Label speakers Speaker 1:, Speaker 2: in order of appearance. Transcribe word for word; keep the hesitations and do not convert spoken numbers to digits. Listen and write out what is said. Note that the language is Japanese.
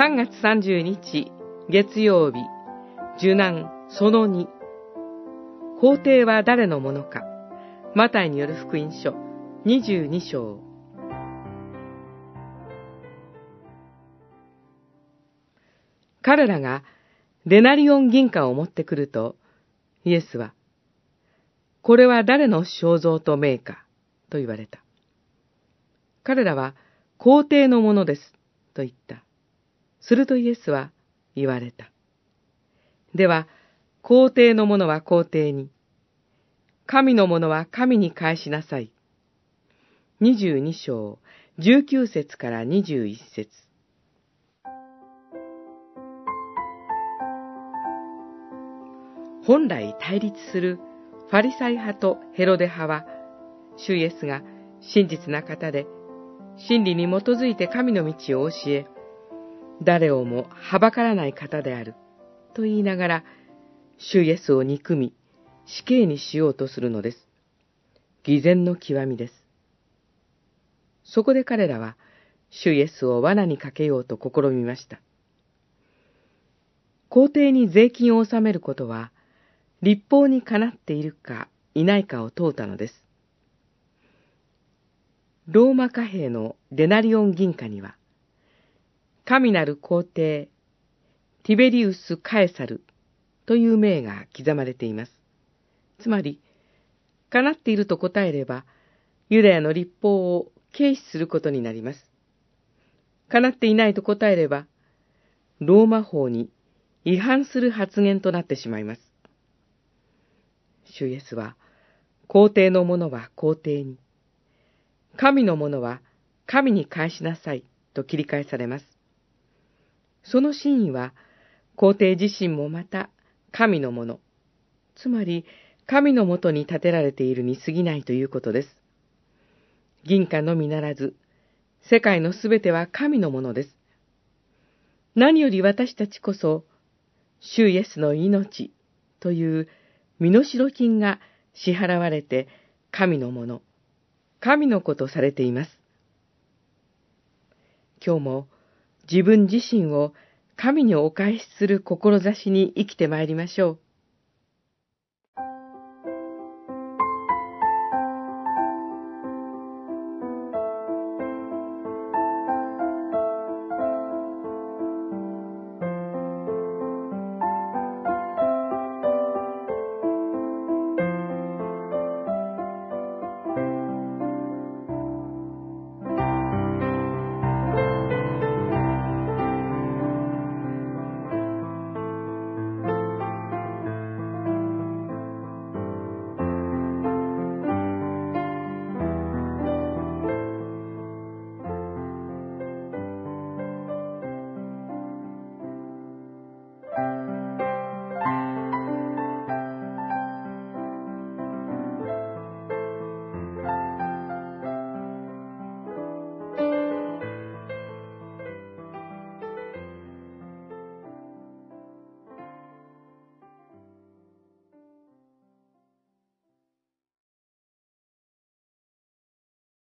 Speaker 1: さんがつさんじゅうにち月曜日、受難そのに。皇帝は誰のものか。マタイによる福音書にじゅうにしょう。彼らがデナリオン銀貨を持ってくると、イエスは、これは誰の肖像と名か、と言われた。彼らは、皇帝のものです、と言った。するとイエスは言われた。では、皇帝のものは皇帝に、神のものは神に返しなさい。にじゅうにしょう、じゅうきゅうせつからにじゅういっせつ。本来対立するファリサイ派とヘロデ派は、主イエスが真実な方で、真理に基づいて神の道を教え、誰をもはばからない方である、と言いながら、主イエスを憎み、死刑にしようとするのです。偽善の極みです。そこで彼らは、主イエスを罠にかけようと試みました。皇帝に税金を納めることは、律法にかなっているかいないかを問うたのです。ローマ貨幣のデナリオン銀貨には、神なる皇帝、ティベリウス・カエサルという名が刻まれています。つまり、かなっていると答えれば、ユダヤの律法を軽視することになります。かなっていないと答えれば、ローマ法に違反する発言となってしまいます。主イエスは、皇帝のものは皇帝に、神のものは神に返しなさいと切り返されます。その真意は、皇帝自身もまた神のもの、つまり神のもとに立てられているに過ぎないということです。銀貨のみならず、世界のすべては神のものです。何より私たちこそ、主イエスの命という身代金が支払われて神のもの、神の子とされています。今日も自分自身を神にお返しする志に生きてまいりましょう。